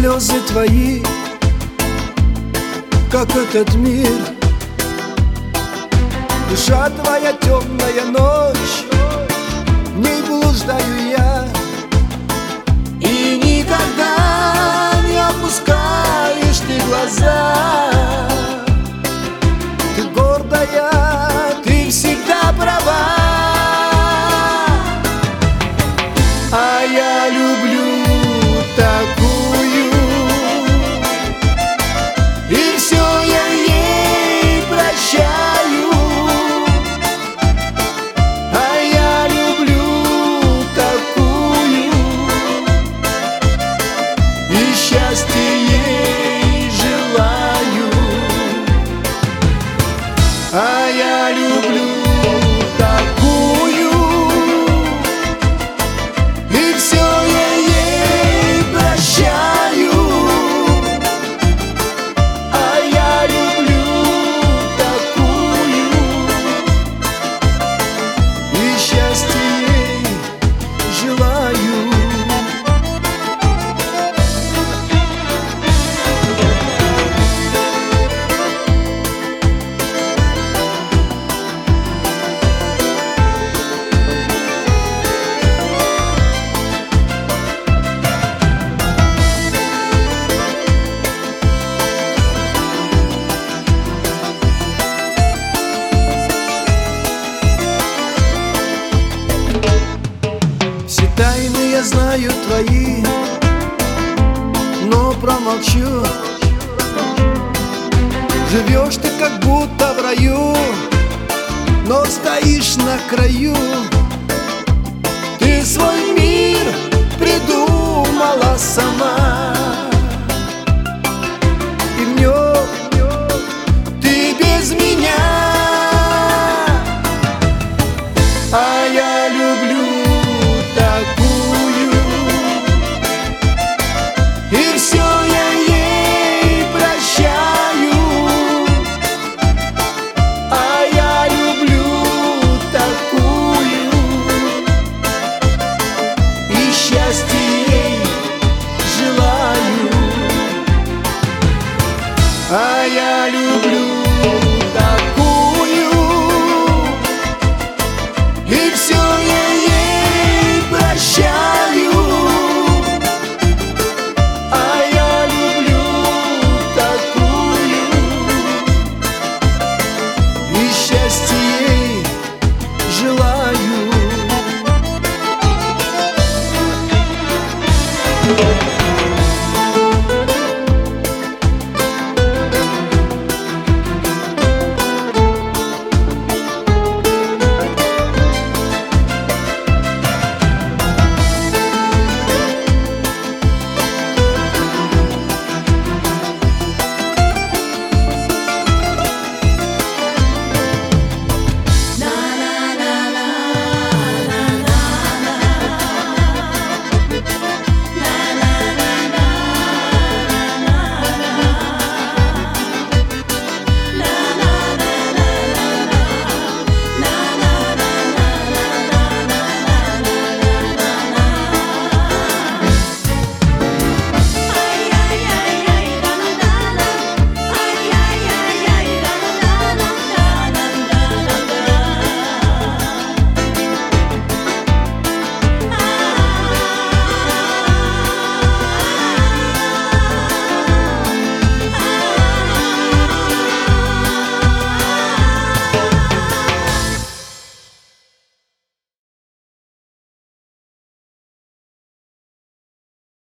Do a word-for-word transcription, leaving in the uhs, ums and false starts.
слезы твои, как этот мир. Душа твоя темная ночь, в ней блуждаю я. И никогда не опускаешь ты глаза. Ты гордая, ты всегда права. А я люблю такую, и все я ей прощаю. А я люблю такую, и счастье ей желаю. А я люблю такую, и все я ей прощаю. А я люблю такую, и счастье ей желаю. Все тайны я знаю твои, но промолчу. Живешь ты как будто в раю, но стоишь на краю. Ты свой мир придумала сама, и в нем ты без меня. А я люблю такую, и все я ей прощаю. А я люблю такую, и счастье ей желаю. А я люблю такую, и все я ей прощаю. А я люблю такую, и счастье ей желаю.